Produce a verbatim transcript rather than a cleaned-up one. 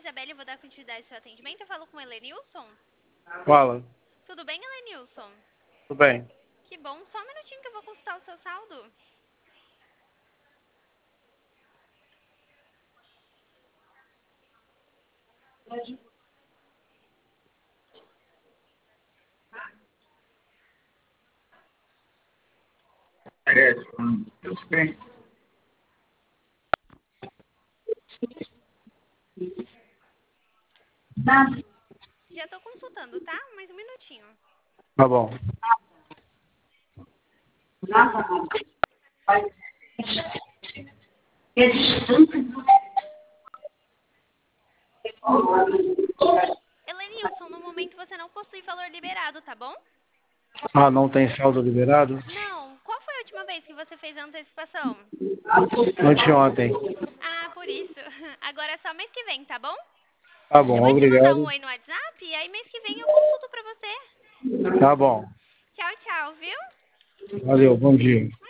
Isabelle, eu vou dar continuidade ao seu atendimento. Eu falo com o Helenilson. Fala. Tudo bem, Helenilson? Tudo bem. Que bom. Só um minutinho que eu vou consultar o seu saldo. Já tô consultando, tá? Mais um minutinho. Tá bom. Helenilson, no momento você não possui valor liberado, tá bom? Ah, não tem saldo liberado? Não. Qual foi a última vez que você fez a antecipação? Anteontem. Ah, por isso. Agora é só mês que vem, tá bom? Tá Eu bom, vou te mandar um obrigado. oi no WhatsApp e aí mês que vem eu consulto pra você. Tá bom. Tchau, tchau, viu? Valeu, bom dia.